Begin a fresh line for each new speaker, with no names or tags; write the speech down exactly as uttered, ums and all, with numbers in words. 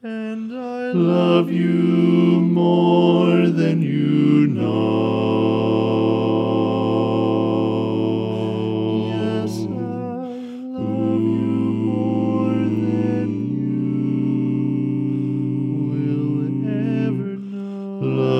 and I
love you more than you know.
Yes, I love you more than you will ever know.